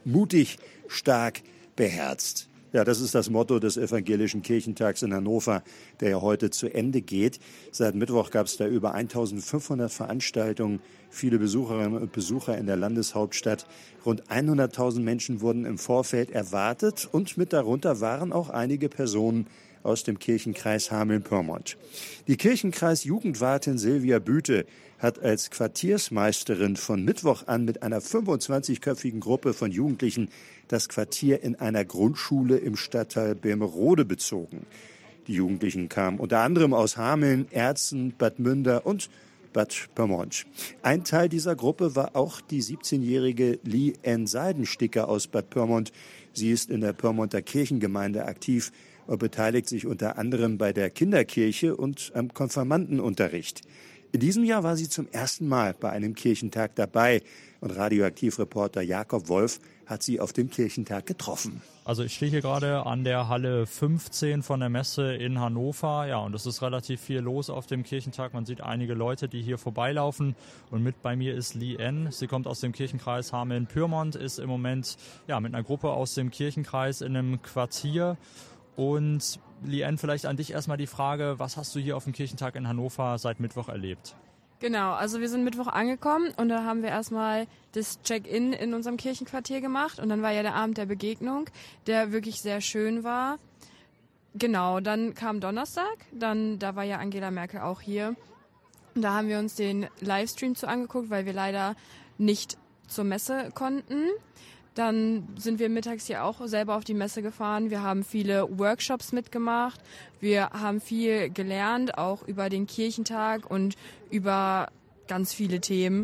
Mutig, stark, beherzt. Ja, das ist das Motto des Evangelischen Kirchentags in Hannover, der ja heute zu Ende geht. Seit Mittwoch gab es da über 1500 Veranstaltungen, viele Besucherinnen und Besucher in der Landeshauptstadt. Rund 100.000 Menschen wurden im Vorfeld erwartet und mit darunter waren auch einige Personen aus dem Kirchenkreis Hameln-Pyrmont. Die Kirchenkreis-Jugendwartin Silvia Büte hat als Quartiersmeisterin von Mittwoch an mit einer 25-köpfigen Gruppe von Jugendlichen das Quartier in einer Grundschule im Stadtteil Bermerode bezogen. Die Jugendlichen kamen unter anderem aus Hameln, Erzen, Bad Münder und Bad Pyrmont. Ein Teil dieser Gruppe war auch die 17-jährige Lee-Ann Seidensticker aus Bad Pyrmont. Sie ist in der Pyrmonter Kirchengemeinde aktiv und beteiligt sich unter anderem bei der Kinderkirche und am Konfirmandenunterricht. In diesem Jahr war sie zum ersten Mal bei einem Kirchentag dabei und Radioaktivreporter Jakob Wolf hat sie auf dem Kirchentag getroffen. Also ich stehe hier gerade an der Halle 15 von der Messe in Hannover. Ja, und es ist relativ viel los auf dem Kirchentag. Man sieht einige Leute, die hier vorbeilaufen. Und mit bei mir ist Lee-Ann. Sie kommt aus dem Kirchenkreis Hameln-Pyrmont, ist im Moment mit einer Gruppe aus dem Kirchenkreis in einem Quartier. Und Lee-Ann, vielleicht an dich erstmal die Frage, was hast du hier auf dem Kirchentag in Hannover seit Mittwoch erlebt? Genau, also wir sind Mittwoch angekommen und da haben wir erstmal das Check-in in unserem Kirchenquartier gemacht und dann war ja der Abend der Begegnung, der wirklich sehr schön war. Genau, dann kam Donnerstag, da war ja Angela Merkel auch hier und da haben wir uns den Livestream angeguckt, weil wir leider nicht zur Messe konnten. Dann sind wir mittags hier auch selber auf die Messe gefahren. Wir haben viele Workshops mitgemacht. Wir haben viel gelernt, auch über den Kirchentag und über ganz viele Themen.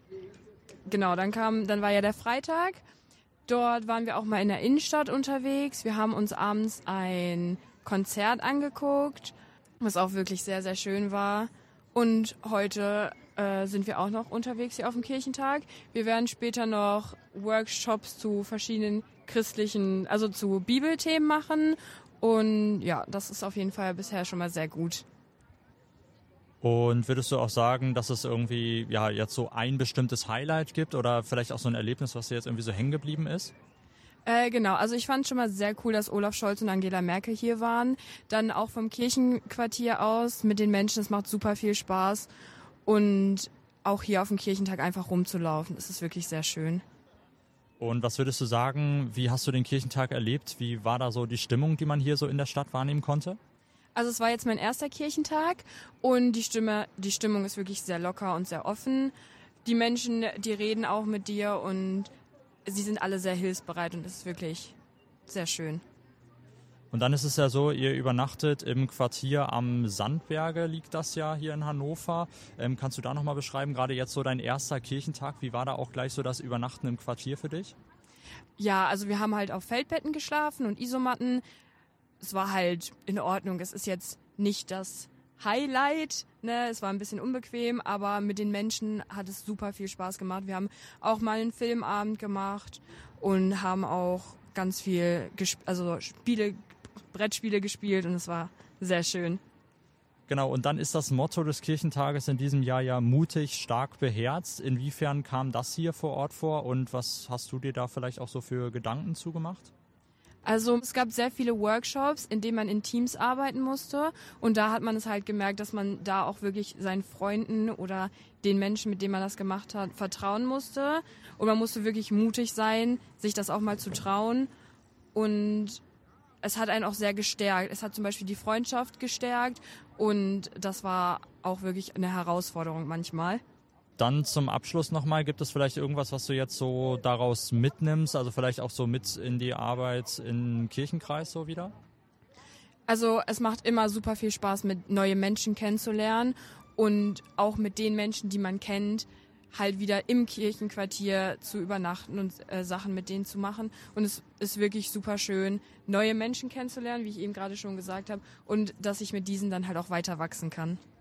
Genau, dann war ja der Freitag. Dort waren wir auch mal in der Innenstadt unterwegs. Wir haben uns abends ein Konzert angeguckt, was auch wirklich sehr, sehr schön war. Und heute sind wir auch noch unterwegs hier auf dem Kirchentag. Wir werden später noch Workshops zu verschiedenen christlichen, also zu Bibelthemen machen. Und ja, das ist auf jeden Fall bisher schon mal sehr gut. Und würdest du auch sagen, dass es irgendwie jetzt so ein bestimmtes Highlight gibt oder vielleicht auch so ein Erlebnis, was dir jetzt irgendwie so hängen geblieben ist? Genau, also ich fand schon mal sehr cool, dass Olaf Scholz und Angela Merkel hier waren. Dann auch vom Kirchenquartier aus mit den Menschen, es macht super viel Spaß. Und auch hier auf dem Kirchentag einfach rumzulaufen, das ist wirklich sehr schön. Und was würdest du sagen, wie hast du den Kirchentag erlebt? Wie war da so die Stimmung, die man hier so in der Stadt wahrnehmen konnte? Also es war jetzt mein erster Kirchentag und die Stimmung ist wirklich sehr locker und sehr offen. Die Menschen, die reden auch mit dir und sie sind alle sehr hilfsbereit und das ist wirklich sehr schön. Und dann ist es ja so, ihr übernachtet im Quartier am Sandberge, liegt das ja hier in Hannover. Kannst du da nochmal beschreiben, gerade jetzt so dein erster Kirchentag, wie war da auch gleich so das Übernachten im Quartier für dich? Ja, also wir haben halt auf Feldbetten geschlafen und Isomatten. Es war halt in Ordnung, es ist jetzt nicht das Highlight, ne? Es war ein bisschen unbequem, aber mit den Menschen hat es super viel Spaß gemacht. Wir haben auch mal einen Filmabend gemacht und haben auch ganz viel Brettspiele gespielt und es war sehr schön. Genau, und dann ist das Motto des Kirchentages in diesem Jahr ja mutig, stark, beherzt. Inwiefern kam das hier vor Ort vor und was hast du dir da vielleicht auch so für Gedanken zugemacht? Also es gab sehr viele Workshops, in denen man in Teams arbeiten musste und da hat man es halt gemerkt, dass man da auch wirklich seinen Freunden oder den Menschen, mit denen man das gemacht hat, vertrauen musste und man musste wirklich mutig sein, sich das auch mal zu trauen und es hat einen auch sehr gestärkt. Es hat zum Beispiel die Freundschaft gestärkt und das war auch wirklich eine Herausforderung manchmal. Dann zum Abschluss nochmal, gibt es vielleicht irgendwas, was du jetzt so daraus mitnimmst, also vielleicht auch so mit in die Arbeit im Kirchenkreis so wieder? Also es macht immer super viel Spaß, mit neue Menschen kennenzulernen und auch mit den Menschen, die man kennt, halt wieder im Kirchenquartier zu übernachten und Sachen mit denen zu machen. Und es ist wirklich super schön, neue Menschen kennenzulernen, wie ich eben gerade schon gesagt habe, und dass ich mit diesen dann halt auch weiter wachsen kann.